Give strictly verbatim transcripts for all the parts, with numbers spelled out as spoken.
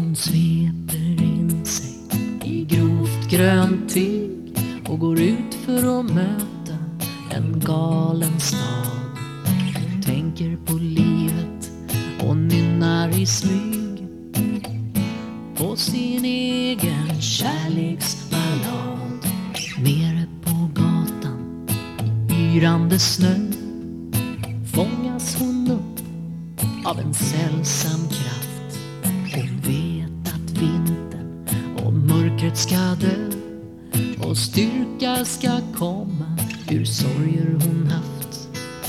Hon sveper in sig i grovt grönt tyg och går ut för att möta en galen stad. Hon tänker på livet och nynnar i smyg på sin egen kärleksballad. Nere på gatan i yrande snö fångas hon upp av en sällsam kraft. Hon vet att vintern och mörkret ska dö och styrka ska komma ur sorger hon haft.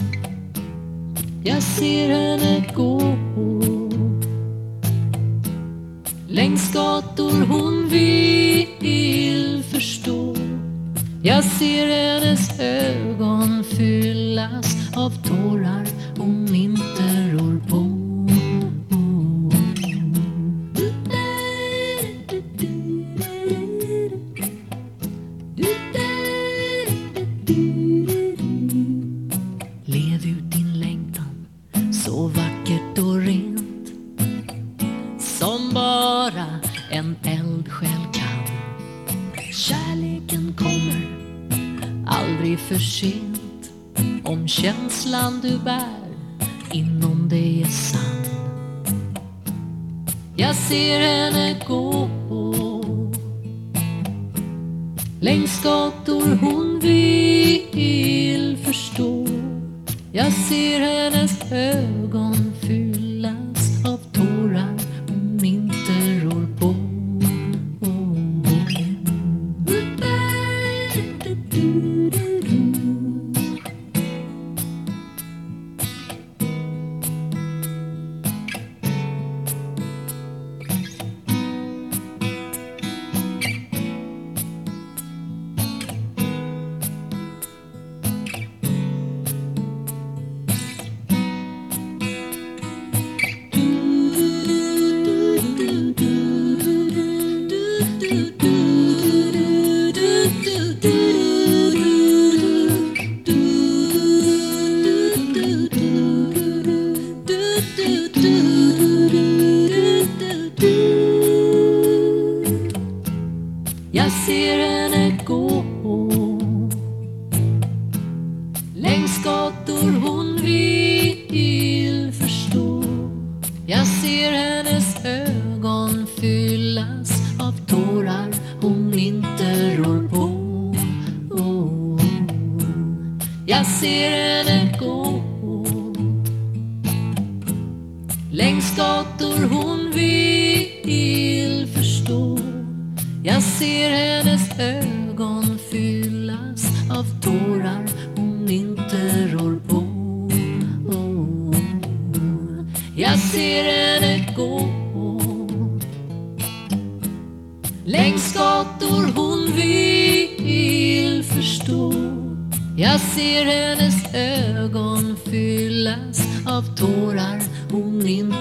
Jag ser henne gå längs gator hon vill förstå. Jag ser hennes ögon fyllas av tårar hon inte rår på. Lev ut din längtan så vackert och rent som bara en eldsjäl kan. Kärleken kommer aldrig för sent om känslan du bär inom dig är sann. Jag ser henne gå längs gator hon vill förstå. Jag ser hennes ögon fyllas av tårar hon inte rår på. Jag ser henne gå längs gator hon vill förstå. Jag ser hennes ögon fyllas av tårar hon inte rår på. Oh. Jag ser henne gå längs gator hon vill förstå. Jag ser hennes ögon fyllas av tårar hon inte rår på. Oh. Jag ser henne gå längs gator hon vill förstå. Jag ser hennes ögon fyllas av tårar hon inte